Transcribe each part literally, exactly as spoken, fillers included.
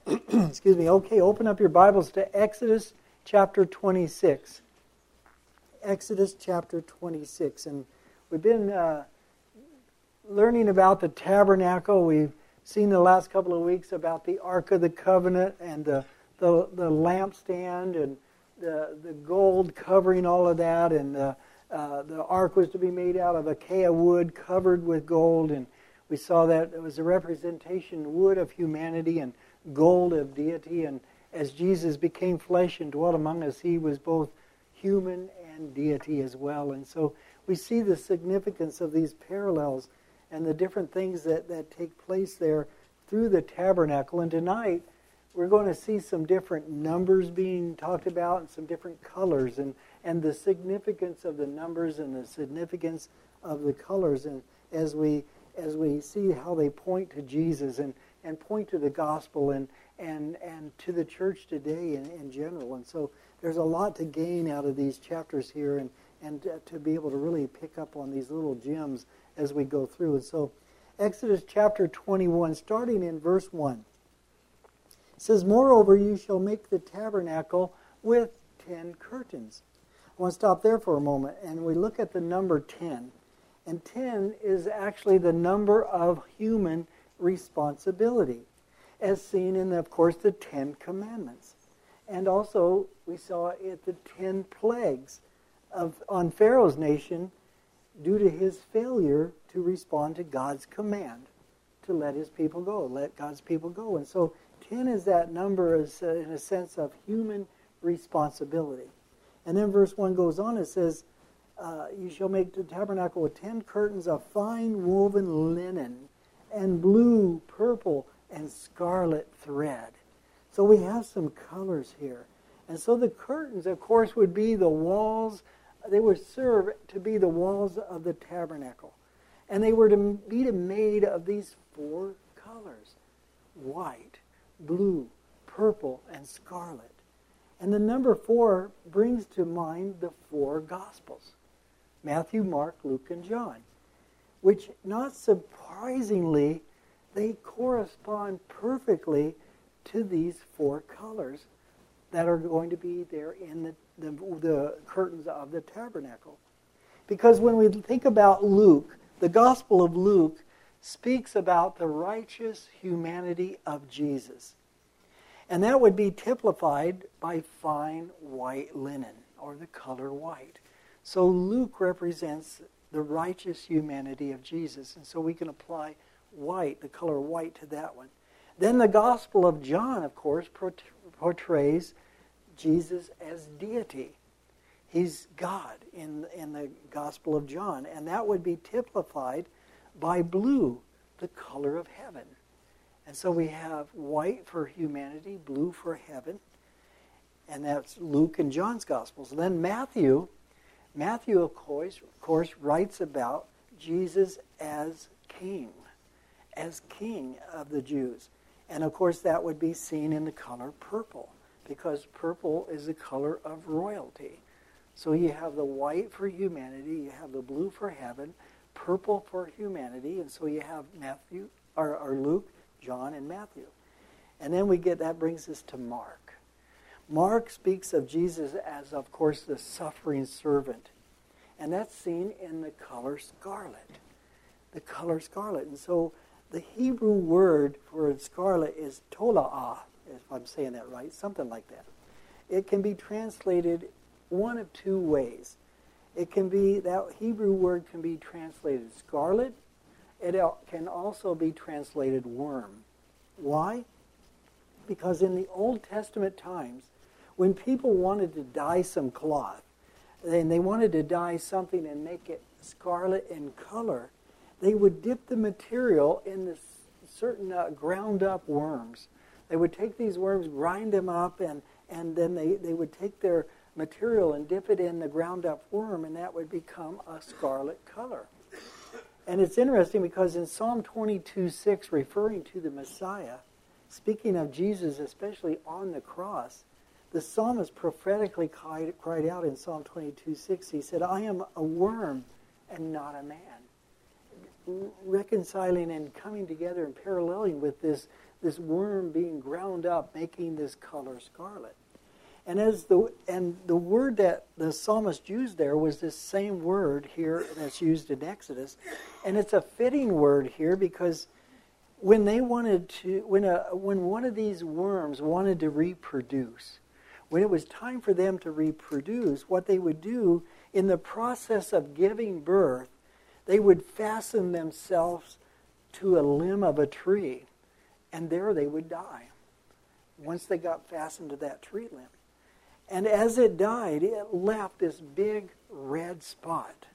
Excuse me. Okay, open up your Bibles to Exodus chapter twenty-six. Exodus chapter twenty-six. And we've been uh, learning about the tabernacle. We've seen the last couple of weeks about the Ark of the Covenant and the the, the lampstand and the, the gold covering all of that. And uh, uh, the Ark was to be made out of acacia wood covered with gold. And we saw that it was a representation, wood of humanity and gold of deity, and as Jesus became flesh and dwelt among us, he was both human and deity as well. And so we see the significance of these parallels and the different things that, that take place there through the tabernacle. And tonight we're going to see some different numbers being talked about and some different colors, and, and the significance of the numbers and the significance of the colors, and as we as we see how they point to Jesus and and point to the gospel and and, and to the church today in, in general. And so there's a lot to gain out of these chapters here, and, and uh, to be able to really pick up on these little gems as we go through. And so Exodus chapter twenty-one, starting in verse one, it says, "Moreover, you shall make the tabernacle with ten curtains." I want to stop there for a moment, and we look at the number ten. And ten is actually the number of human responsibility, as seen in, of course, the Ten Commandments. And also, we saw it the ten plagues of on Pharaoh's nation due to his failure to respond to God's command to let his people go, let God's people go. And so ten is that number as, uh, in a sense of human responsibility. And then verse one goes on, it says, Uh, you shall make the tabernacle with ten curtains of fine woven linen and blue, purple, and scarlet thread. So we have some colors here. And so the curtains, of course, would be the walls. They would serve to be the walls of the tabernacle. And they were to be made of these four colors: white, blue, purple, and scarlet. And the number four brings to mind the four Gospels: Matthew, Mark, Luke, and John, which, not surprisingly, they correspond perfectly to these four colors that are going to be there in the, the, the curtains of the tabernacle. Because when we think about Luke, the Gospel of Luke speaks about the righteous humanity of Jesus. And that would be typified by fine white linen, or the color white. So Luke represents the righteous humanity of Jesus. And so we can apply white, the color white, to that one. Then the Gospel of John, of course, portrays Jesus as deity. He's God in, in the Gospel of John. And that would be typified by blue, the color of heaven. And so we have white for humanity, blue for heaven. And that's Luke and John's Gospels. And then Matthew... Matthew, of course, of course, writes about Jesus as king, as king of the Jews. And, of course, that would be seen in the color purple, because purple is the color of royalty. So you have the white for humanity, you have the blue for heaven, purple for humanity, and so you have Matthew, or, or Luke, John, and Matthew. And then we get, that brings us to Mark. Mark speaks of Jesus as, of course, the suffering servant. And that's seen in the color scarlet. The color scarlet. And so the Hebrew word for scarlet is tola'ah, if I'm saying that right, something like that. It can be translated one of two ways. It can be, that Hebrew word can be translated scarlet. It can also be translated worm. Why? Because in the Old Testament times, when people wanted to dye some cloth, and they wanted to dye something and make it scarlet in color, they would dip the material in this certain uh, ground-up worms. They would take these worms, grind them up, and, and then they, they would take their material and dip it in the ground-up worm, and that would become a scarlet color. And it's interesting because in Psalm twenty-two six, referring to the Messiah, speaking of Jesus, especially on the cross, the psalmist prophetically cried, cried out in Psalm twenty-two six, he said, "I am a worm and not a man." Reconciling and coming together and paralleling with this, this worm being ground up, making this color scarlet. And as the and the word that the psalmist used there was this same word here that's used in Exodus, and it's a fitting word here because when they wanted to, when a when one of these worms wanted to reproduce, when it was time for them to reproduce, what they would do in the process of giving birth, they would fasten themselves to a limb of a tree, and there they would die once they got fastened to that tree limb. And as it died, it left this big red spot.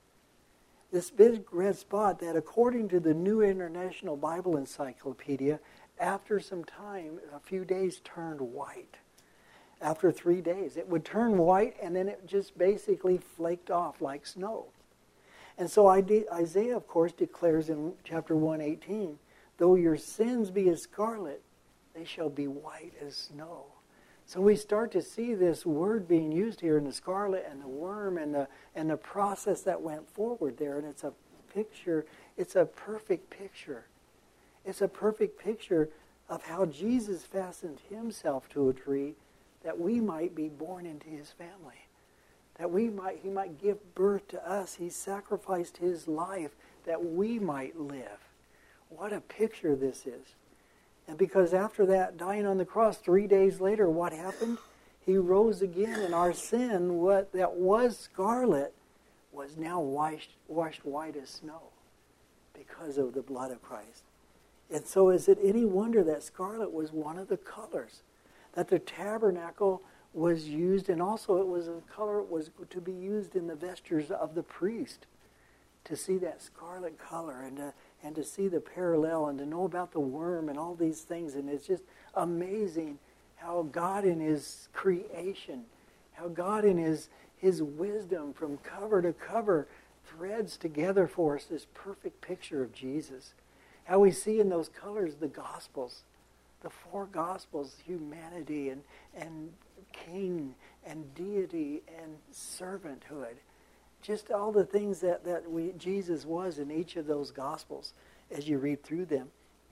This big red spot that, according to the New International Bible Encyclopedia, after some time, a few days, turned white. After three days, it would turn white, and then it just basically flaked off like snow. And so Isaiah, of course, declares in chapter one eighteen, though your sins be as scarlet, they shall be white as snow. So we start to see this word being used here in the scarlet and the worm and the and the process that went forward there. And it's a picture, it's a perfect picture. It's a perfect picture of how Jesus fastened himself to a tree that we might be born into his family. That we might he might give birth to us. He sacrificed his life that we might live. What a picture this is. And because after that, dying on the cross, three days later, what happened? He rose again, and our sin, what that was scarlet, was now washed, washed white as snow because of the blood of Christ. And so is it any wonder that scarlet was one of the colors? That the tabernacle was used, and also it was a color was to be used in the vestures of the priest, to see that scarlet color and to, and to see the parallel and to know about the worm and all these things. And it's just amazing how God in his creation, how God in his, his wisdom from cover to cover threads together for us this perfect picture of Jesus. How we see in those colors the Gospels, the four Gospels, humanity and, and king and deity and servanthood. Just all the things that, that we Jesus was in each of those Gospels as you read through them.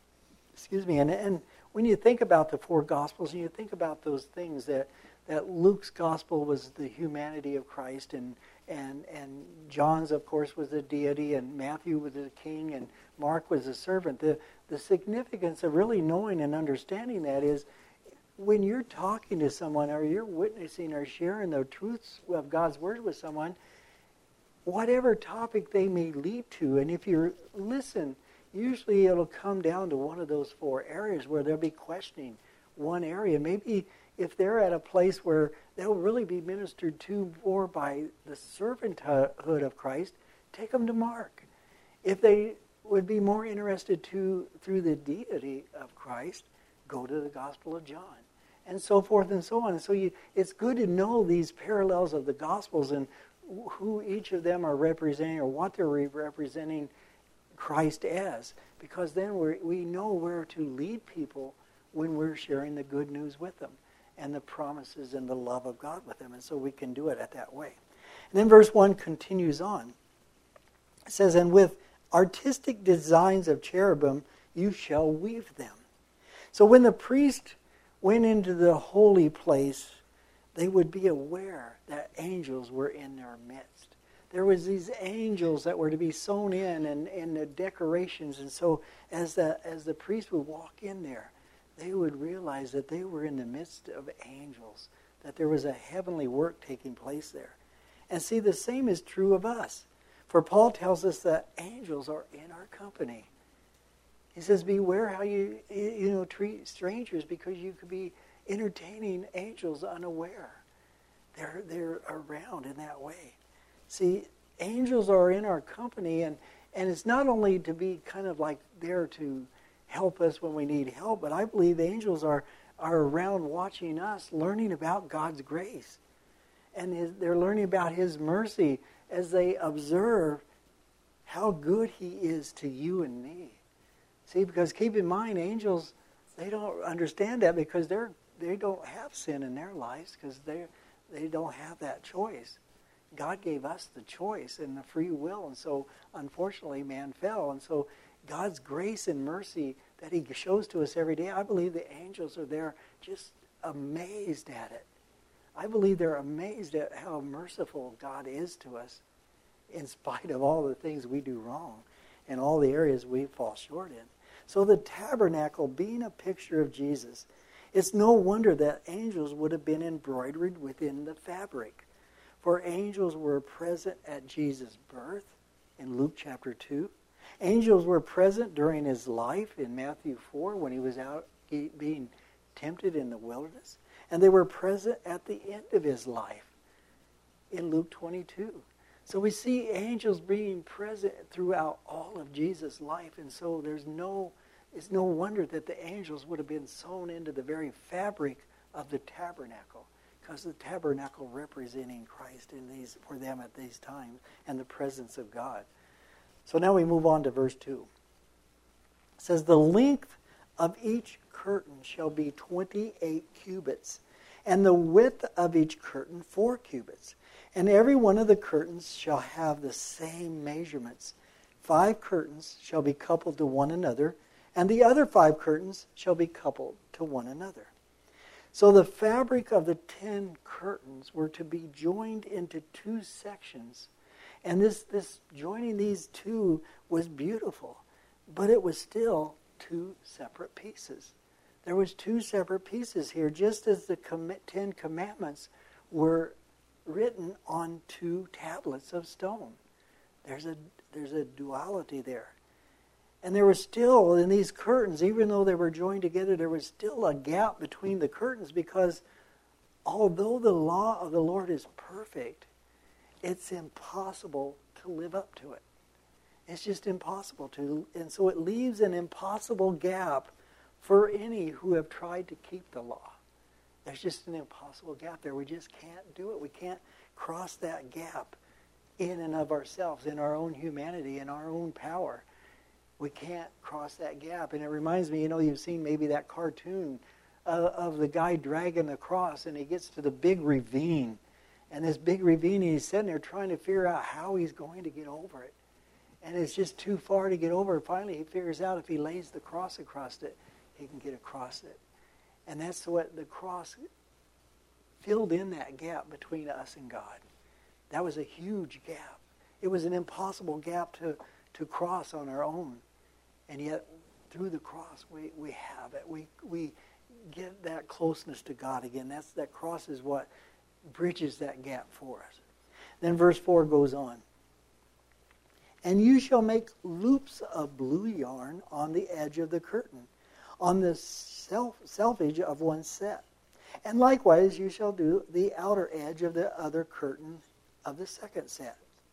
Excuse me. And, and when you think about the four Gospels and you think about those things, that, that Luke's Gospel was the humanity of Christ, and, and, and John's, of course, was the deity, and Matthew was the king, and Mark was the servant. The, the significance of really knowing and understanding that is when you're talking to someone or you're witnessing or sharing the truths of God's Word with someone, whatever topic they may lead to, and if you listen, usually it'll come down to one of those four areas where they'll be questioning one area. Maybe if they're at a place where they'll really be ministered to more by the servanthood of Christ, take them to Mark. If they would be more interested to through the deity of Christ, go to the Gospel of John, and so forth and so on. And so you, it's good to know these parallels of the Gospels and who each of them are representing or what they're representing Christ as, because then we we know where to lead people when we're sharing the good news with them and the promises and the love of God with them. And so we can do it at that way. And then verse one continues on. It says, and with artistic designs of cherubim you shall weave them. So when the priest went into the holy place, they would be aware that angels were in their midst. There was these angels that were to be sewn in and, and the decorations. And so as the, as the priest would walk in there, they would realize that they were in the midst of angels, that there was a heavenly work taking place there. And see, the same is true of us. For Paul tells us that angels are in our company. He says, beware how you, you know, treat strangers, because you could be entertaining angels unaware. They're, they're around in that way. See, angels are in our company, and, and it's not only to be kind of like there to help us when we need help, but I believe angels are, are around watching us, learning about God's grace. And his, they're learning about his mercy as they observe how good he is to you and me. See, because keep in mind, angels, they don't understand that because they're they don't have sin in their lives, because they they don't have that choice. God gave us the choice and the free will, and so unfortunately man fell. And so God's grace and mercy that he shows to us every day. I believe the angels are there just amazed at it. I believe they're amazed at how merciful God is to us in spite of all the things we do wrong and all the areas we fall short in. So the tabernacle being a picture of Jesus, it's no wonder that angels would have been embroidered within the fabric. For angels were present at Jesus' birth in Luke chapter two. Angels were present during his life in Matthew four when he was out being tempted in the wilderness. And they were present at the end of his life in Luke twenty-two. So we see angels being present throughout all of Jesus' life. And so there's no, it's no wonder that the angels would have been sewn into the very fabric of the tabernacle. Because the tabernacle representing Christ in these for them at these times and the presence of God. So now we move on to verse two. It says, the length of each curtain shall be twenty-eight cubits, and the width of each curtain four cubits. And every one of the curtains shall have the same measurements. Five curtains shall be coupled to one another, and the other five curtains shall be coupled to one another. So the fabric of the ten curtains were to be joined into two sections. And this, this joining these two was beautiful, but it was still two separate pieces. There was two separate pieces here, just as the Ten Commandments were written on two tablets of stone. There's a, there's a duality there. And there was still, in these curtains, even though they were joined together, there was still a gap between the curtains because although the law of the Lord is perfect, it's impossible to live up to it. It's just impossible to. And so it leaves an impossible gap for any who have tried to keep the law. There's just an impossible gap there. We just can't do it. We can't cross that gap in and of ourselves, in our own humanity, in our own power. We can't cross that gap. And it reminds me, you know, you've seen maybe that cartoon uh, of the guy dragging the cross, and he gets to the big ravine. And this big ravine, and he's sitting there trying to figure out how he's going to get over it. And it's just too far to get over. And finally, he figures out if he lays the cross across it, he can get across it. And that's what the cross filled in, that gap between us and God. That was a huge gap. It was an impossible gap to, to cross on our own. And yet, through the cross, we, we have it. We we get that closeness to God again. That's that cross is what bridges that gap for us. Then verse four goes on. And you shall make loops of blue yarn on the edge of the curtain, on the self, selfage of one set. And likewise you shall do the outer edge of the other curtain of the second set.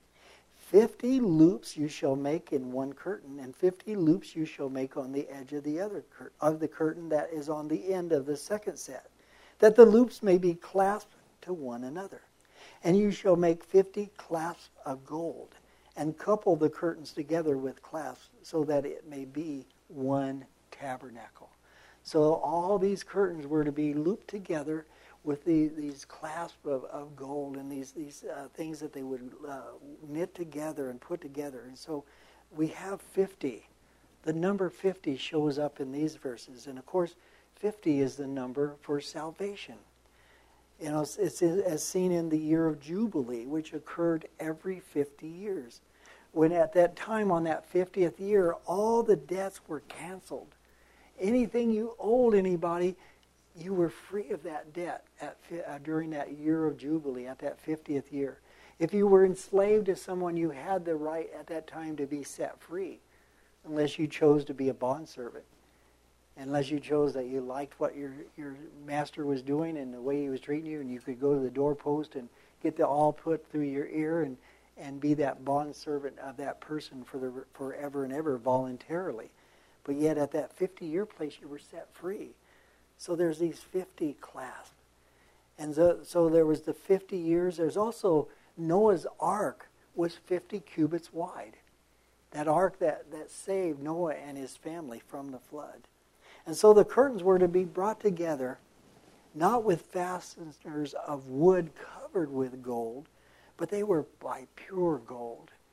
Fifty loops you shall make in one curtain, and fifty loops you shall make on the edge of the other cur- of the curtain that is on the end of the second set, that the loops may be clasped to one another. And you shall make fifty clasps of gold, and couple the curtains together with clasps, so that it may be one tabernacle. So all these curtains were to be looped together with the, these clasps of, of gold and these, these uh, things that they would uh, knit together and put together. And so we have fifty. The number fifty shows up in these verses. And of course, fifty is the number for salvation. You know, it's, it's as seen in the year of Jubilee, which occurred every fifty years. When at that time, on that fiftieth year, all the debts were canceled. Anything you owed anybody, you were free of that debt at, uh, during that year of Jubilee, at that fiftieth year. If you were enslaved to someone, you had the right at that time to be set free, unless you chose to be a bondservant. Unless you chose that you liked what your, your master was doing and the way he was treating you, and you could go to the doorpost and get the awl put through your ear and, and be that bondservant of that person for the forever and ever voluntarily. But yet at that fifty-year place, you were set free. So there's these fifty clasps. And so, so there was the fifty years. There's also Noah's ark was fifty cubits wide. That ark that, that saved Noah and his family from the flood. And so the curtains were to be brought together, not with fasteners of wood covered with gold, but they were by pure gold.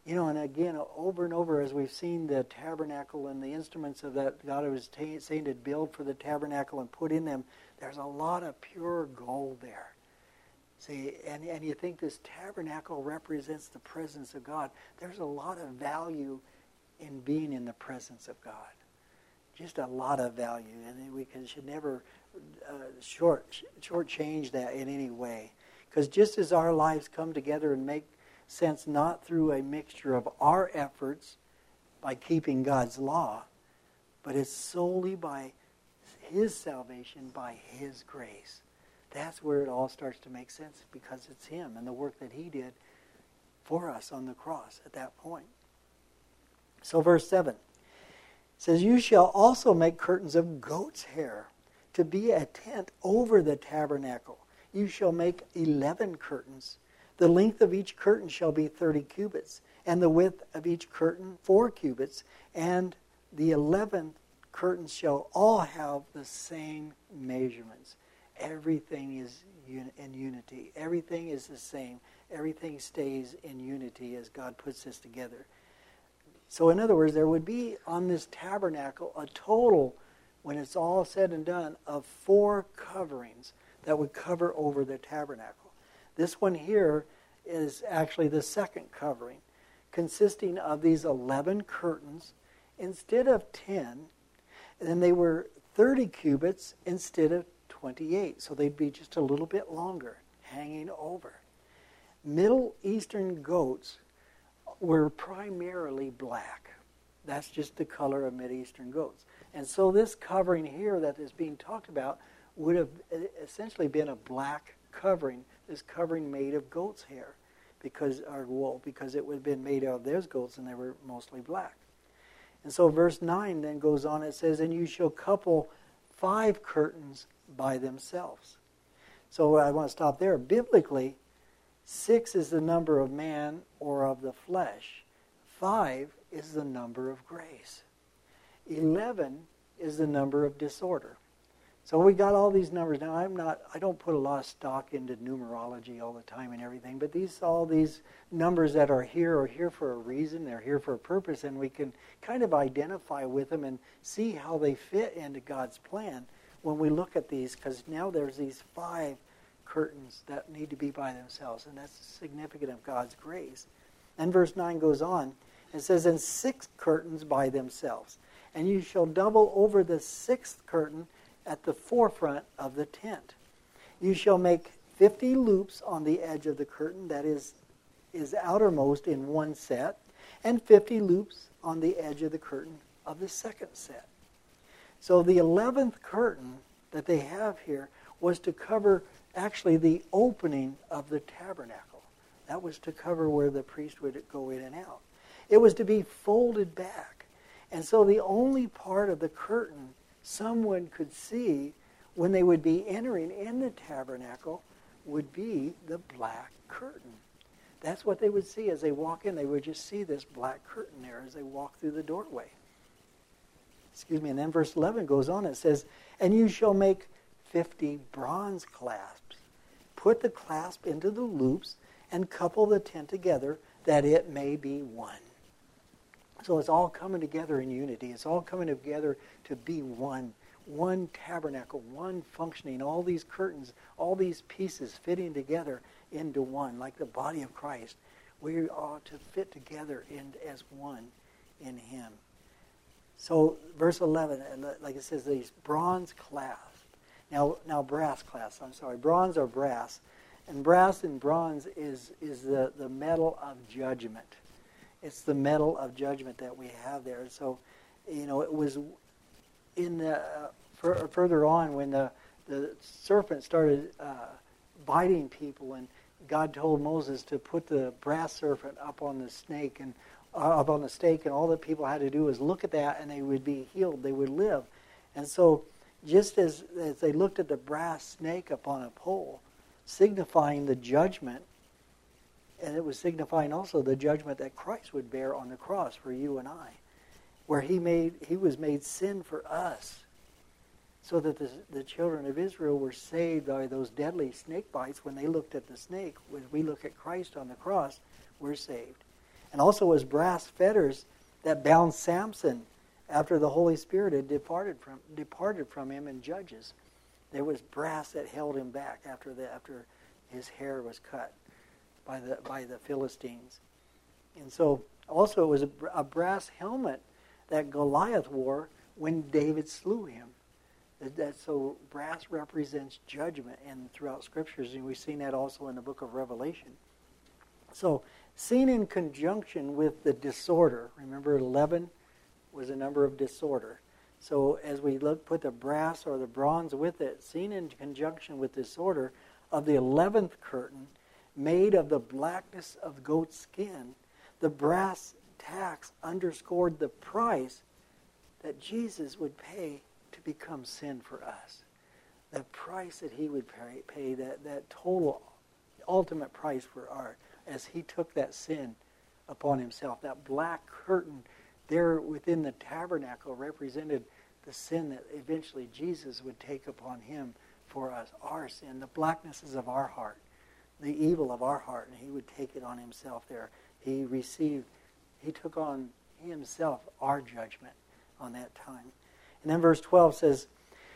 You know, and again, over and over, as we've seen the tabernacle and the instruments of that God was t- saying to build for the tabernacle and put in them, there's a lot of pure gold there. See, and, and you think this tabernacle represents the presence of God. There's a lot of value in being in the presence of God. Just a lot of value, and we can, should never uh, short shortchange that in any way. Because just as our lives come together and make sense not through a mixture of our efforts by keeping God's law, but it's solely by His salvation, by His grace. That's where it all starts to make sense, because it's Him and the work that He did for us on the cross at that point. So verse seven says, "You shall also make curtains of goat's hair to be a tent over the tabernacle. You shall make eleven curtains. The length of each curtain shall be thirty cubits, and the width of each curtain four cubits, and the eleven curtains shall all have the same measurements." Everything is un- in unity. Everything is the same. Everything stays in unity as God puts this together. So in other words, there would be on this tabernacle a total, when it's all said and done, of four coverings that would cover over the tabernacle. This one here is actually the second covering, consisting of these eleven curtains instead of ten, and then they were thirty cubits instead of twenty-eight, so they'd be just a little bit longer, hanging over. Middle Eastern goats were primarily black. That's just the color of Middle Eastern goats. And so this covering here that is being talked about would have essentially been a black covering, this covering made of goat's hair, because or wool, because it would have been made out of those goats, and they were mostly black. And so verse nine then goes on, it says, "And you shall couple five curtains by themselves." So I want to stop there. Biblically, six is the number of man or of the flesh. Five is the number of grace. Eleven is the number of disorder. So we got all these numbers. Now I'm not, I don't put a lot of stock into numerology all the time and everything, but these, all these numbers that are here are here for a reason. They're here for a purpose, and we can kind of identify with them and see how they fit into God's plan when we look at these, because now there's these five curtains that need to be by themselves, and that's significant of God's grace. And verse nine goes on, it says, "And six curtains by themselves, and you shall double over the sixth curtain at the forefront of the tent. You shall make fifty loops on the edge of the curtain that is, is outermost in one set, and fifty loops on the edge of the curtain of the second set." So the eleventh curtain that they have here was to cover actually the opening of the tabernacle. That was to cover where the priest would go in and out. It was to be folded back. And so the only part of the curtain someone could see when they would be entering in the tabernacle would be the black curtain. That's what they would see as they walk in. They would just see this black curtain there as they walk through the doorway. Excuse me. And then verse eleven goes on. It says, "And you shall make fifty bronze clasps. Put the clasp into the loops and couple the tent together that it may be one." So it's all coming together in unity. It's all coming together to be one. One tabernacle, one functioning, all these curtains, all these pieces fitting together into one, like the body of Christ. We are to fit together in, as one in Him. So verse eleven, like it says, these bronze clasps. Now, now brass clasps, I'm sorry. Bronze or brass. And brass and bronze is, is the, the metal of judgment. It's the metal of judgment that we have there. So, you know, it was in the, uh, fur, further on when the, the serpent started uh, biting people, and God told Moses to put the brass serpent up on the snake and uh, up on the stake, and all that people had to do was look at that, and they would be healed. They would live. And so, just as, as they looked at the brass snake up on a pole, signifying the judgment, and it was signifying also the judgment that Christ would bear on the cross for you and I, where he made he was made sin for us, so that the, the children of Israel were saved by those deadly snake bites. When they looked at the snake, when we look at Christ on the cross, we're saved. And also it was brass fetters that bound Samson after the Holy Spirit had departed from departed from him in Judges. There was brass that held him back after the after his hair was cut by the by the Philistines. And so also it was a, a brass helmet that Goliath wore when David slew him. That, that, so brass represents judgment and throughout scriptures, and we've seen that also in the book of Revelation. So seen in conjunction with the disorder, remember eleven was a number of disorder. So as we look, put the brass or the bronze with it, seen in conjunction with disorder of the eleventh curtain, made of the blackness of goat skin, the brass tacks underscored the price that Jesus would pay to become sin for us. The price that he would pay, pay that, that total, ultimate price for our, as he took that sin upon himself. That black curtain there within the tabernacle represented the sin that eventually Jesus would take upon him for us, our sin, the blacknesses of our heart, the evil of our heart, and he would take it on himself there. He received, he took on himself our judgment on that time. And then verse twelve says,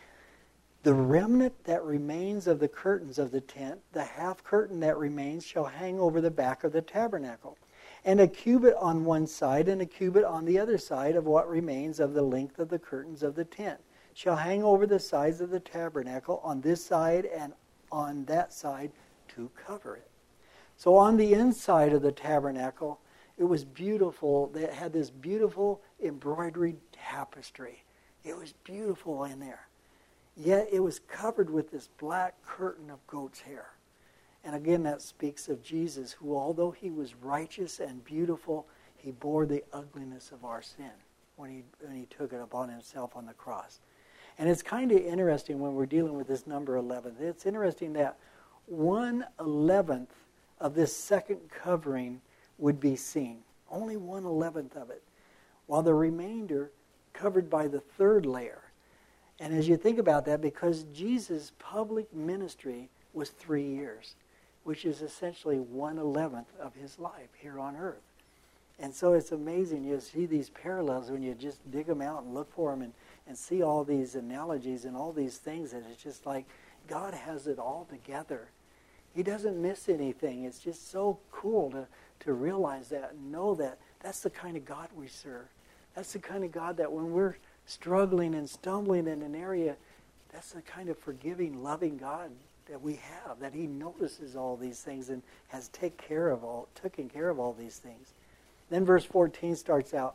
the remnant that remains of the curtains of the tent, the half curtain that remains, shall hang over the back of the tabernacle, and a cubit on one side and a cubit on the other side of what remains of the length of the curtains of the tent shall hang over the sides of the tabernacle on this side and on that side to cover it. So on the inside of the tabernacle, it was beautiful. It had this beautiful embroidered tapestry. It was beautiful in there. Yet it was covered with this black curtain of goat's hair. And again, that speaks of Jesus, who, although he was righteous and beautiful, he bore the ugliness of our sin when he, when he took it upon himself on the cross. And it's kind of interesting when we're dealing with this number eleven. It's interesting that one eleventh of this second covering would be seen. Only one eleventh of it. While the remainder covered by the third layer. And as you think about that, because Jesus' public ministry was three years, which is essentially one eleventh of his life here on earth. And so it's amazing. You see these parallels when you just dig them out and look for them and, and see all these analogies and all these things. And it's just like God has it all together. He doesn't miss anything. It's just so cool to, to realize that and know that that's the kind of God we serve. That's the kind of God that when we're struggling and stumbling in an area, that's the kind of forgiving, loving God that we have, that he notices all these things and has take care of all, taken care of all these things. Then verse fourteen starts out.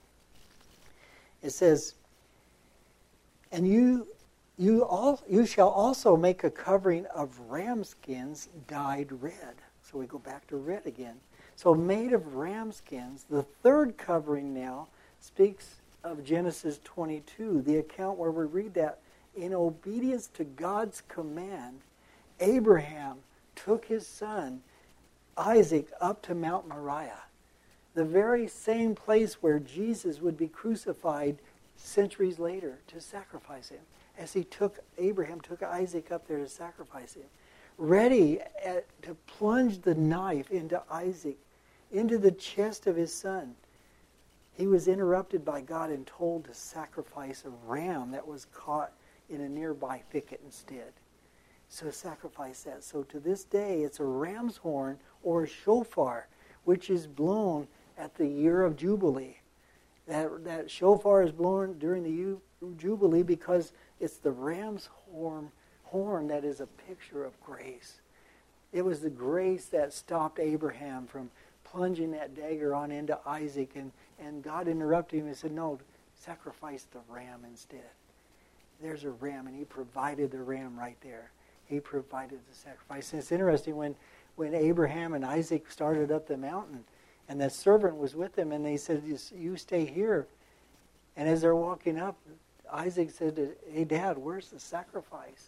It says, and you you all you shall also make a covering of ram skins dyed red. So we go back to red again. So made of ram skins. The third covering now speaks of Genesis twenty-two, the account where we read that in obedience to God's command, Abraham took his son Isaac up to Mount Moriah, the very same place where Jesus would be crucified centuries later to sacrifice him. As he took, Abraham took Isaac up there to sacrifice him, ready at, to plunge the knife into Isaac, into the chest of his son. He was interrupted by God and told to sacrifice a ram that was caught in a nearby thicket instead. So sacrifice that. So to this day, it's a ram's horn or a shofar, which is blown at the year of Jubilee. That, that shofar is blown during the Jubilee because it's the ram's horn, horn that is a picture of grace. It was the grace that stopped Abraham from plunging that dagger on into Isaac, and, and God interrupted him and said, no, sacrifice the ram instead. There's a ram, and he provided the ram right there. He provided the sacrifice. And it's interesting, when, when Abraham and Isaac started up the mountain, and the servant was with them, and they said, you stay here. And as they're walking up, Isaac said, hey, Dad, where's the sacrifice?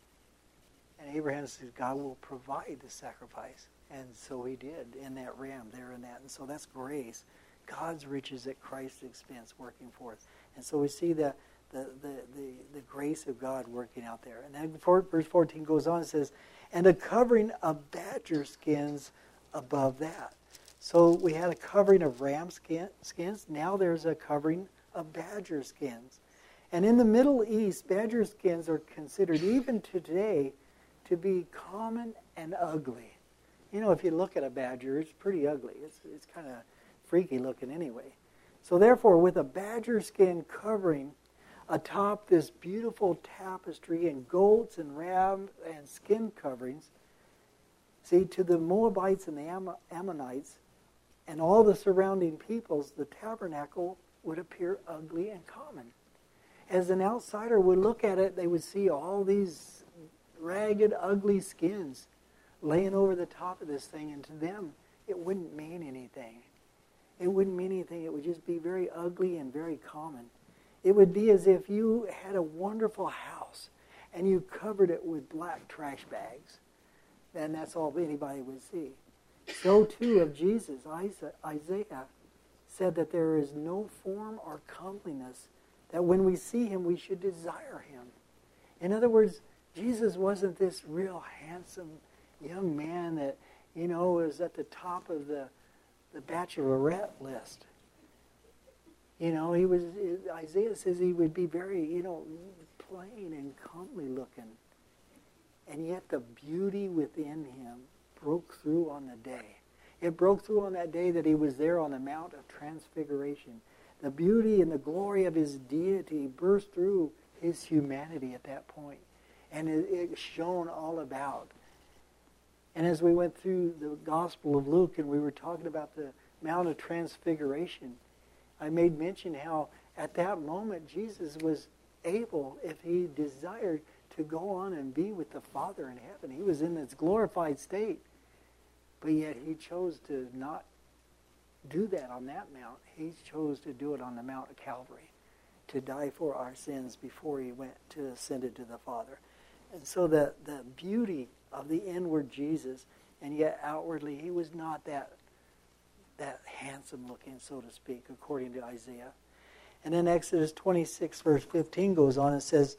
And Abraham said, God will provide the sacrifice. And so he did in that ram, there in that. And so that's grace. God's riches at Christ's expense working forth. And so we see the, the, the, the, the grace of God working out there. And then verse fourteen goes on and says, and a covering of badger skins above that. So we had a covering of ram skin, skins. Now there's a covering of badger skins. And in the Middle East, badger skins are considered, even today, to be common and ugly. You know, if you look at a badger, it's pretty ugly. It's, it's kind of freaky looking anyway. So therefore, with a badger skin covering atop this beautiful tapestry and goats and ram and skin coverings, see, to the Moabites and the Am- Ammonites and all the surrounding peoples, the tabernacle would appear ugly and common. As an outsider would look at it, they would see all these ragged, ugly skins laying over the top of this thing, and to them, it wouldn't mean anything. It wouldn't mean anything. It would just be very ugly and very common. It would be as if you had a wonderful house and you covered it with black trash bags. And that's all anybody would see. So too of Jesus. Isaiah said that there is no form or comeliness that when we see him, we should desire him. In other words, Jesus wasn't this real handsome young man that, you know, was at the top of the, the bachelorette list. You know, he was, Isaiah says he would be very, you know, plain and comely looking. And yet the beauty within him broke through on the day. It broke through on that day that he was there on the Mount of Transfiguration. The beauty and the glory of his deity burst through his humanity at that point. And it, it shone all about. And as we went through the Gospel of Luke and we were talking about the Mount of Transfiguration, I made mention how at that moment Jesus was able, if he desired, to go on and be with the Father in heaven. He was in this glorified state. But yet he chose to not do that on that mount. He chose to do it on the Mount of Calvary, to die for our sins before he went to ascended to the Father. And so the, the beauty of the inward Jesus, and yet outwardly he was not that that handsome looking, so to speak, according to Isaiah. And then Exodus twenty-six verse fifteen goes on and says,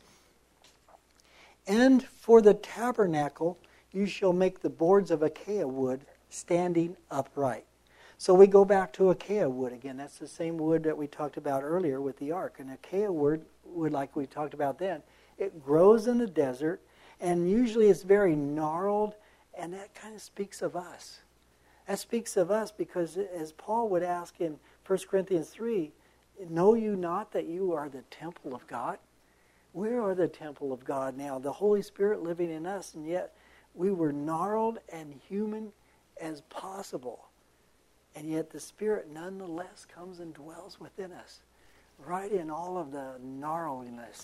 "And for the tabernacle you shall make the boards of acacia wood standing upright." So we go back to acacia wood again. That's the same wood that we talked about earlier with the ark. And acacia wood, wood like we talked about then, it grows in the desert, and usually it's very gnarled, and that kind of speaks of us. That speaks of us because as Paul would ask in First Corinthians three, "Know you not that you are the temple of God?" We are the temple of God now, the Holy Spirit living in us, and yet we were gnarled and human as possible. And yet the Spirit nonetheless comes and dwells within us, right in all of the gnarliness.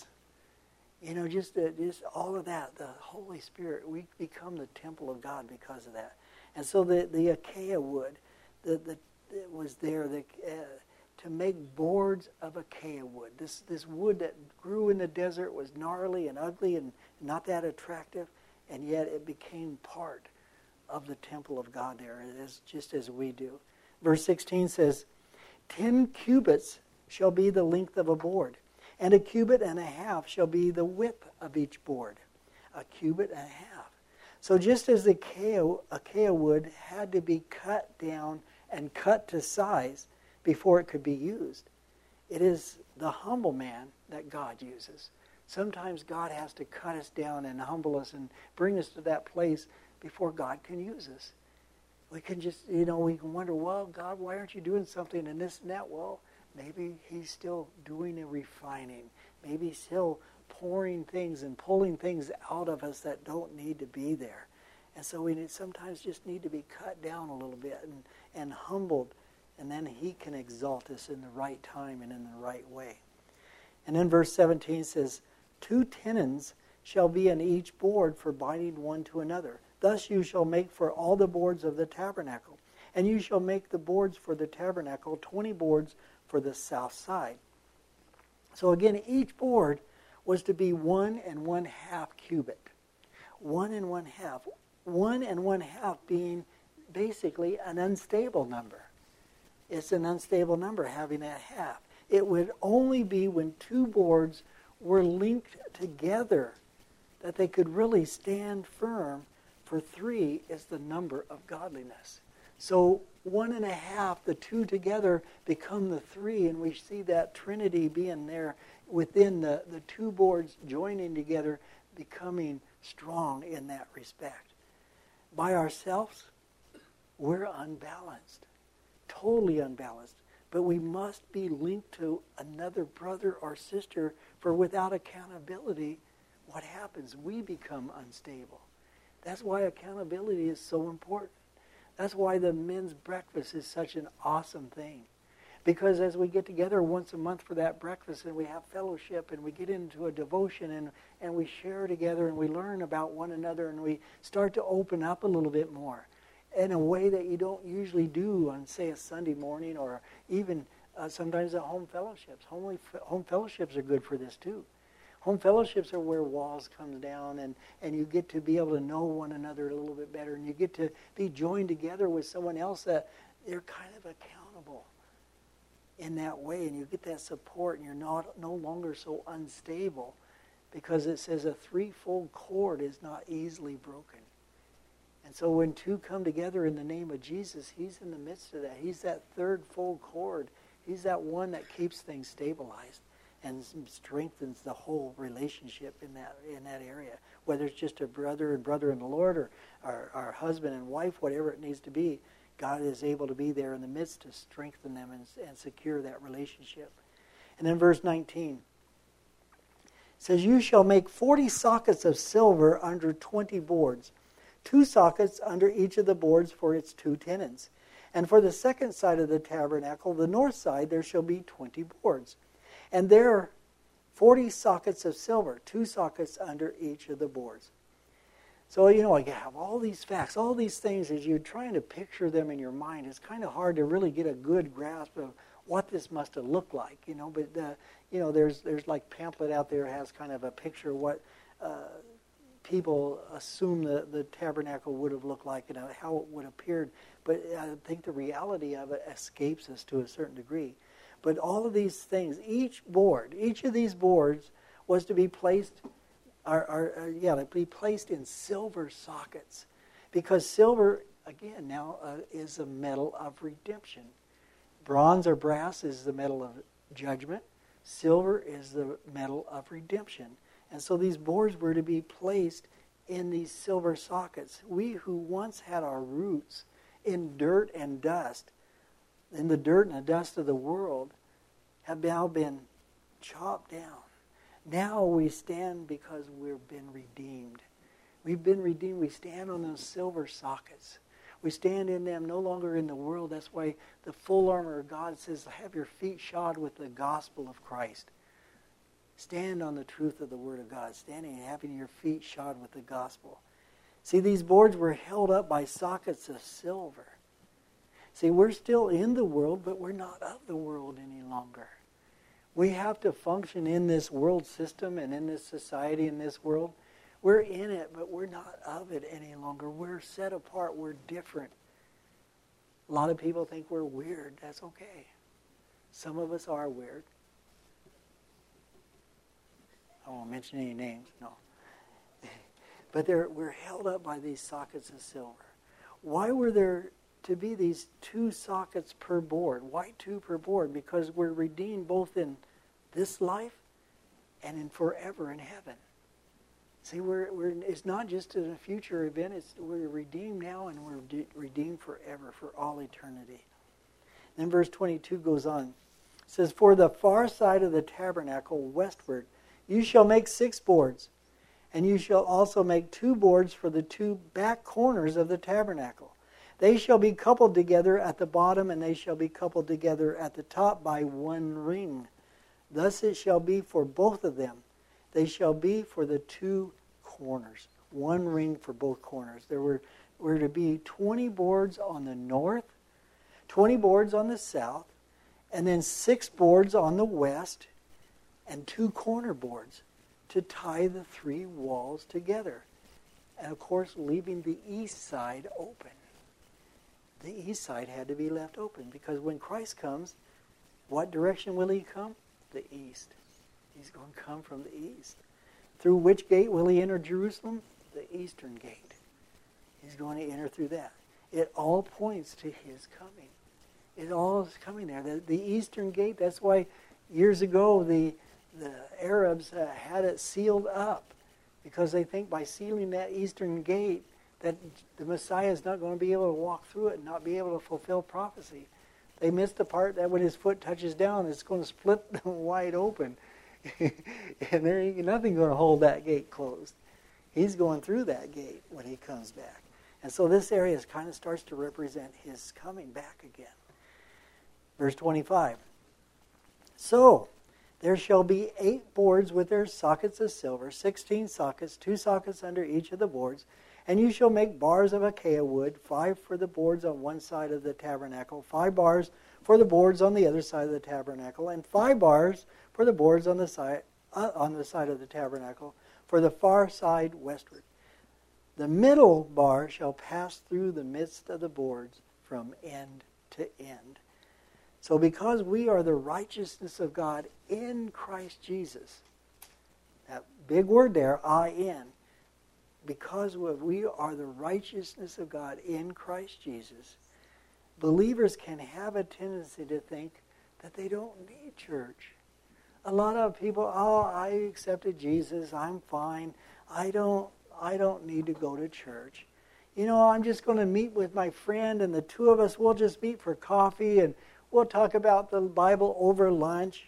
You know, just, uh, just all of that, the Holy Spirit, we become the temple of God because of that. And so the, the acacia wood, the, the, it was there the, uh, to make boards of acacia wood. This, this wood that grew in the desert was gnarly and ugly and not that attractive, and yet it became part of the temple of God there, as, just as we do. Verse sixteen says, "Ten cubits shall be the length of a board, and a cubit and a half shall be the width of each board." A cubit and a half. So just as the acacia, acacia wood had to be cut down and cut to size before it could be used, it is the humble man that God uses. Sometimes God has to cut us down and humble us and bring us to that place before God can use us. We can just, you know, we can wonder, well, God, why aren't you doing something in this and that? Well, maybe he's still doing a refining. Maybe he's still pouring things and pulling things out of us that don't need to be there. And so we need, sometimes just need to be cut down a little bit and, and humbled, and then he can exalt us in the right time and in the right way. And then verse seventeen says, "Two tenons shall be in each board for binding one to another. Thus you shall make for all the boards of the tabernacle. And you shall make the boards for the tabernacle, twenty boards for the south side." So again, each board was to be one and one half cubit. One and one half. One and one half being basically an unstable number. It's an unstable number having that half. It would only be when two boards were linked together that they could really stand firm, for three is the number of godliness. So one and a half, the two together become the three, and we see that Trinity being there within the, the two boards joining together, becoming strong in that respect. By ourselves, we're unbalanced, totally unbalanced. But we must be linked to another brother or sister, for without accountability, what happens? We become unstable. That's why accountability is so important. That's why the men's breakfast is such an awesome thing. Because as we get together once a month for that breakfast and we have fellowship and we get into a devotion and, and we share together and we learn about one another and we start to open up a little bit more in a way that you don't usually do on, say, a Sunday morning or even uh, sometimes at home fellowships. Home, home fellowships are good for this too. Home fellowships are where walls come down and, and you get to be able to know one another a little bit better, and you get to be joined together with someone else that they're kind of accountable in that way, and you get that support, and you're not no longer so unstable, because it says a threefold cord is not easily broken. And so when two come together in the name of Jesus, he's in the midst of that. He's that third fold cord. He's that one that keeps things stabilized and strengthens the whole relationship in that in that area. Whether it's just a brother and brother in the Lord, or our, our husband and wife, whatever it needs to be, God is able to be there in the midst to strengthen them and, and secure that relationship. And then verse nineteen says, "You shall make forty sockets of silver under twenty boards, two sockets under each of the boards for its two tenons. And for the second side of the tabernacle, the north side, there shall be twenty boards. And there are forty sockets of silver, two sockets under each of the boards." So, you know, you have all these facts, all these things, as you're trying to picture them in your mind, it's kind of hard to really get a good grasp of what this must have looked like, you know. But, uh, you know, there's there's like pamphlet out there has kind of a picture of what uh, people assume the, the tabernacle would have looked like and how it would have appeared. But I think the reality of it escapes us to a certain degree. But all of these things, each board, each of these boards was to be placed, are, are, are yeah, to be placed in silver sockets, because silver, again, now uh, is a metal of redemption. Bronze or brass is the metal of judgment. Silver is the metal of redemption. And so these boards were to be placed in these silver sockets. We who once had our roots in dirt and dust, in the dirt and the dust of the world, have now been chopped down. Now we stand because we've been redeemed. We've been redeemed. We stand on those silver sockets. We stand in them, no longer in the world. That's why the full armor of God says, have your feet shod with the gospel of Christ. Stand on the truth of the Word of God, standing and having your feet shod with the gospel. See, these boards were held up by sockets of silver. See, we're still in the world, but we're not of the world any longer. We have to function in this world system and in this society, in this world. We're in it, but we're not of it any longer. We're set apart. We're different. A lot of people think we're weird. That's okay. Some of us are weird. I won't mention any names, no. But they're, we're held up by these sockets of silver. Why were there to be these two sockets per board? Why two per board? Because we're redeemed both in this life and in forever in heaven. See, we're, we're it's not just a future event. It's we're redeemed now and we're de- redeemed forever, for all eternity. Then verse twenty-two goes on. It says, "For the far side of the tabernacle westward, you shall make six boards, and you shall also make two boards for the two back corners of the tabernacle. They shall be coupled together at the bottom, and they shall be coupled together at the top by one ring. Thus it shall be for both of them. They shall be for the two corners." One ring for both corners. There were, were to be twenty boards on the north, twenty boards on the south, and then six boards on the west, and two corner boards to tie the three walls together. And of course, leaving the east side open. The east side had to be left open, because when Christ comes, what direction will he come? The east. He's going to come from the east. Through which gate will he enter Jerusalem? The eastern gate. He's going to enter through that. It all points to his coming. It all is coming there. The, the eastern gate, that's why years ago the, the Arabs uh, had it sealed up, because they think by sealing that eastern gate that the Messiah is not going to be able to walk through it and not be able to fulfill prophecy. They missed the part that when his foot touches down, it's going to split wide open. And there ain't nothing going to hold that gate closed. He's going through that gate when he comes back. And so this area kind of starts to represent his coming back again. Verse twenty-five. So there shall be eight boards with their sockets of silver, sixteen sockets, two sockets under each of the boards. And you shall make bars of acacia wood, five for the boards on one side of the tabernacle, five bars for the boards on the other side of the tabernacle, and five bars for the boards on the side uh, on the side of the tabernacle, for the far side westward. The middle bar shall pass through the midst of the boards from end to end. So because we are the righteousness of God in Christ Jesus, that big word there, I N, because we are the righteousness of God in Christ Jesus, believers can have a tendency to think that they don't need church. A lot of people, oh, I accepted Jesus, I'm fine, I don't, I don't need to go to church. You know, I'm just going to meet with my friend, and the two of us will just meet for coffee, and we'll talk about the Bible over lunch.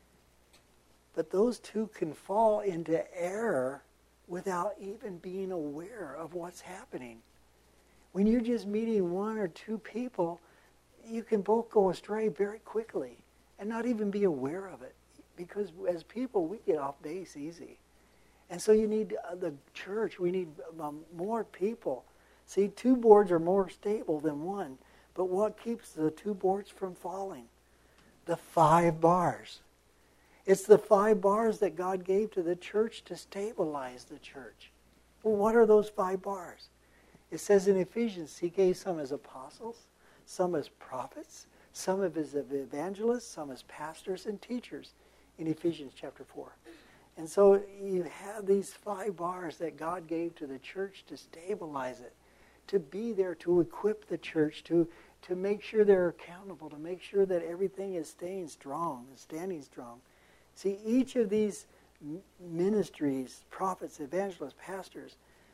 But those two can fall into error without even being aware of what's happening. When you're just meeting one or two people, you can both go astray very quickly and not even be aware of it. Because as people, we get off base easy. And so you need uh, the church, we need um, more people. See, two boards are more stable than one. But what keeps the two boards from falling? The five bars. It's the five bars that God gave to the church to stabilize the church. Well, what are those five bars? It says in Ephesians, he gave some as apostles, some as prophets, some as evangelists, some as pastors and teachers in Ephesians chapter four. And so you have these five bars that God gave to the church to stabilize it, to be there to equip the church, to, to make sure they're accountable, to make sure that everything is staying strong and standing strong. See, each of these ministries, prophets, evangelists, pastors,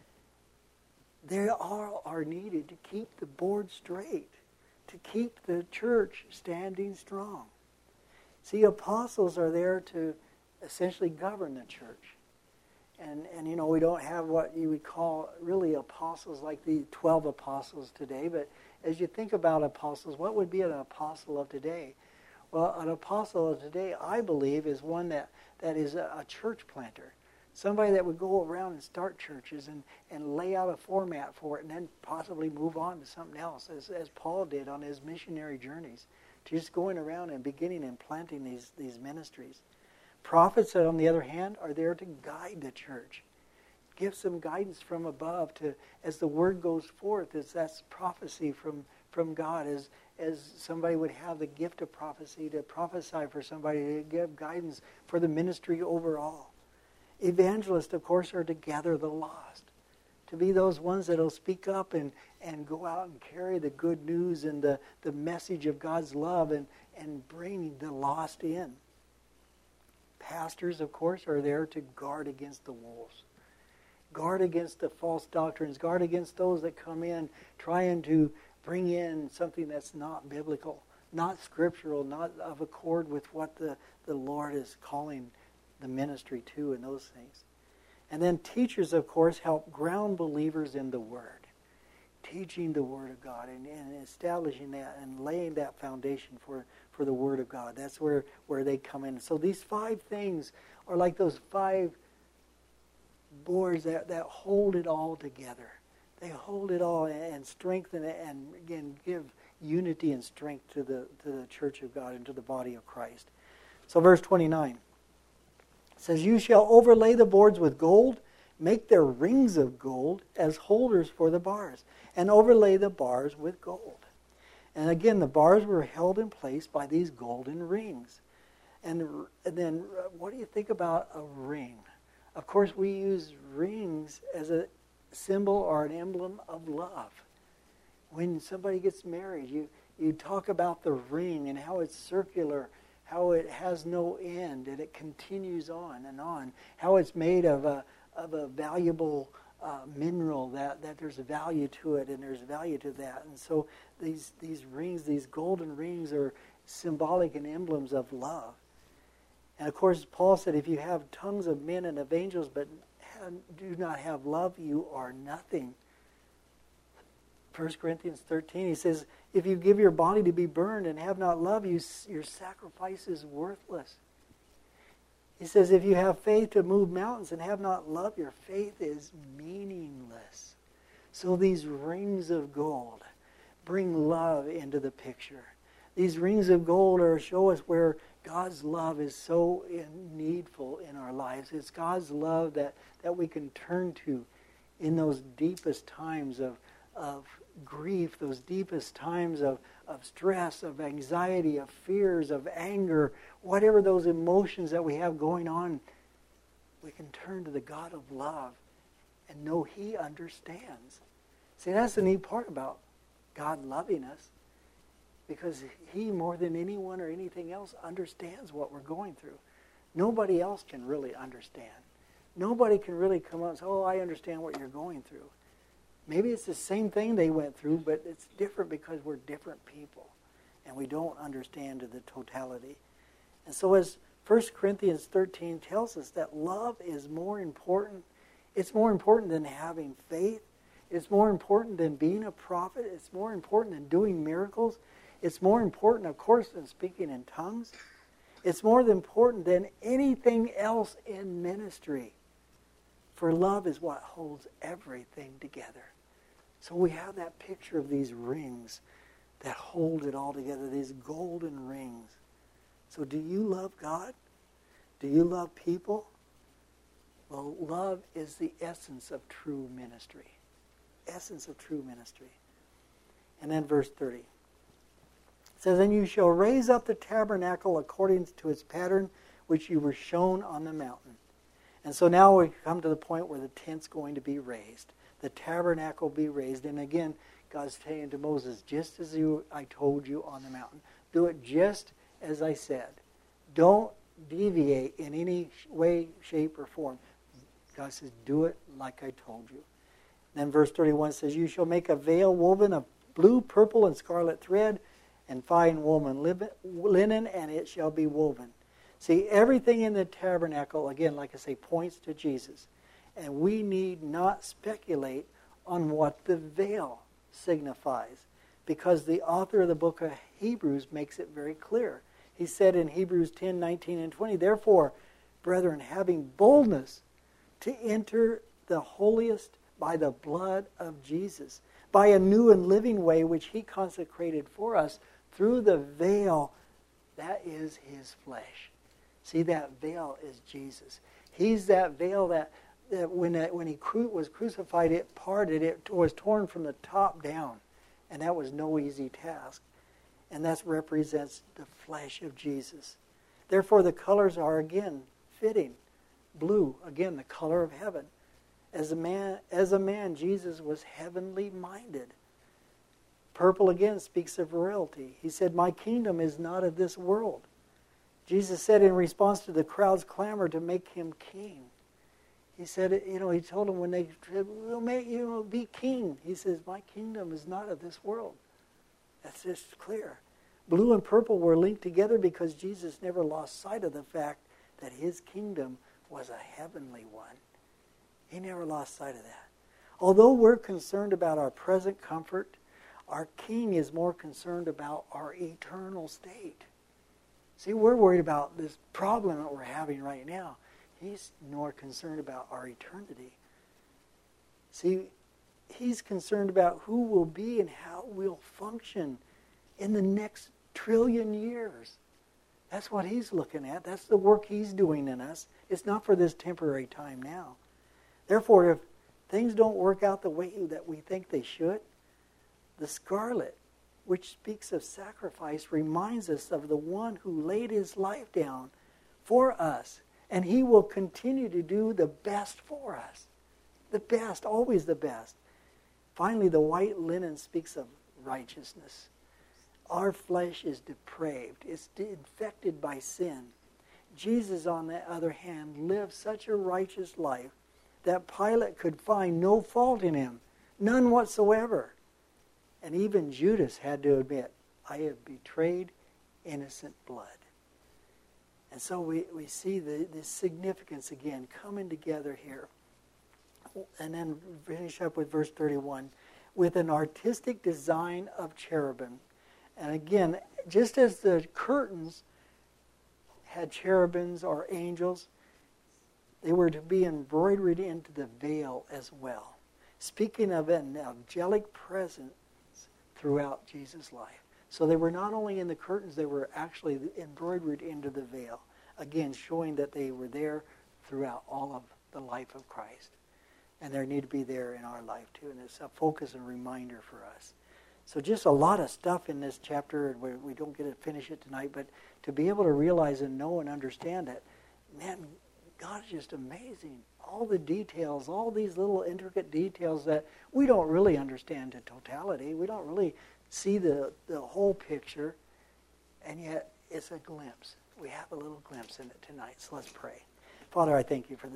they all are needed to keep the board straight, to keep the church standing strong. See, apostles are there to essentially govern the church. And, and you know, we don't have what you would call really apostles like the twelve apostles today, but as you think about apostles, what would be an apostle of today? Well, an apostle of today, I believe, is one that, that is a, a church planter. Somebody that would go around and start churches and, and lay out a format for it and then possibly move on to something else, as, as Paul did on his missionary journeys, just going around and beginning and planting these, these ministries. Prophets, on the other hand, are there to guide the church. Give some guidance from above to, as the word goes forth, as that's prophecy from, from God, as as somebody would have the gift of prophecy to prophesy for somebody, to give guidance for the ministry overall. Evangelists, of course, are to gather the lost, to be those ones that will speak up and, and go out and carry the good news and the, the message of God's love and, and bring the lost in. Pastors, of course, are there to guard against the wolves. Guard against the false doctrines. Guard against those that come in trying to bring in something that's not biblical, not scriptural, not of accord with what the, the Lord is calling the ministry to and those things. And then teachers, of course, help ground believers in the Word, teaching the Word of God and, and establishing that and laying that foundation for, for the Word of God. That's where, where they come in. So these five things are like those five boards that, that hold it all together. They hold it all and strengthen it and, again, give unity and strength to the, to the church of God and to the body of Christ. So verse twenty-nine says, you shall overlay the boards with gold, make their rings of gold as holders for the bars, and overlay the bars with gold. And again, the bars were held in place by these golden rings. And, and then what do you think about a ring? Of course, we use rings as a symbol or an emblem of love. When somebody gets married, you, you talk about the ring and how it's circular, how it has no end and it continues on and on, how it's made of a, of a valuable uh, mineral, that, that there's a value to it and there's value to that. And so these, these rings, these golden rings are symbolic and emblems of love. And of course, Paul said, if you have tongues of men and of angels but have, do not have love, you are nothing. First Corinthians thirteen, he says, if you give your body to be burned and have not love, you, your sacrifice is worthless. He says, if you have faith to move mountains and have not love, your faith is meaningless. So these rings of gold bring love into the picture. These rings of gold are show us where God's love is so needful in our lives. It's God's love that, that we can turn to in those deepest times of, of grief, those deepest times of, of stress, of anxiety, of fears, of anger, whatever those emotions that we have going on. We can turn to the God of love and know He understands. See, that's the neat part about God loving us. Because He, more than anyone or anything else, understands what we're going through. Nobody else can really understand. Nobody can really come out and say, oh, I understand what you're going through. Maybe it's the same thing they went through, but it's different because we're different people. And we don't understand to the totality. And so as First Corinthians thirteen tells us that love is more important. It's more important than having faith. It's more important than being a prophet. It's more important than doing miracles. It's more important, of course, than speaking in tongues. It's more important than anything else in ministry. For love is what holds everything together. So we have that picture of these rings that hold it all together, these golden rings. So do you love God? Do you love people? Well, love is the essence of true ministry. Essence of true ministry. And then verse thirty. It says, and you shall raise up the tabernacle according to its pattern, which you were shown on the mountain. And so now we come to the point where the tent's going to be raised. The tabernacle be raised. And again, God's saying to Moses, just as you, I told you on the mountain, do it just as I said. Don't deviate in any way, shape, or form. God says, do it like I told you. Then verse thirty-one says, you shall make a veil woven of blue, purple, and scarlet thread, and fine woven linen, and it shall be woven. See, everything in the tabernacle, again, like I say, points to Jesus. And we need not speculate on what the veil signifies, because the author of the book of Hebrews makes it very clear. He said in Hebrews ten, nineteen, and twenty, therefore, brethren, having boldness to enter the holiest by the blood of Jesus, by a new and living way which He consecrated for us through the veil that is His flesh. See, that veil is Jesus. He's that veil that, that when, it, when He cru- was crucified, it parted, it was torn from the top down. And that was no easy task. And that represents the flesh of Jesus. Therefore, the colors are, again, fitting. Blue, again, the color of heaven. As a man, as a man, Jesus was heavenly minded. Purple, again, speaks of royalty. He said, my kingdom is not of this world. Jesus said in response to the crowd's clamor to make Him king. He said, you know, He told them when they said, we'll make you be king. He says, my kingdom is not of this world. That's just clear. Blue and purple were linked together because Jesus never lost sight of the fact that His kingdom was a heavenly one. He never lost sight of that. Although we're concerned about our present comfort, our King is more concerned about our eternal state. See, we're worried about this problem that we're having right now. He's more concerned about our eternity. See, He's concerned about who we'll be and how we'll function in the next trillion years. That's what He's looking at. That's the work He's doing in us. It's not for this temporary time now. Therefore, if things don't work out the way that we think they should, the scarlet, which speaks of sacrifice, reminds us of the one who laid His life down for us. And He will continue to do the best for us. The best, always the best. Finally, the white linen speaks of righteousness. Our flesh is depraved. It's infected by sin. Jesus, on the other hand, lived such a righteous life that Pilate could find no fault in him, none whatsoever. And even Judas had to admit, I have betrayed innocent blood. And so we, we see the, the significance again coming together here. And then finish up with verse thirty-one. With an artistic design of cherubim. And again, just as the curtains had cherubims or angels, they were to be embroidered into the veil as well. Speaking of an angelic presence throughout Jesus' life. So they were not only in the curtains, they were actually embroidered into the veil. Again, showing that they were there throughout all of the life of Christ. And they need to be there in our life too. And it's a focus and reminder for us. So just a lot of stuff in this chapter, and we, we don't get to finish it tonight, but to be able to realize and know and understand that, man, God is just amazing. All the details, all these little intricate details that we don't really understand in totality. We don't really see the, the whole picture, and yet it's a glimpse. We have a little glimpse in it tonight, so let's pray. Father, I thank you for this.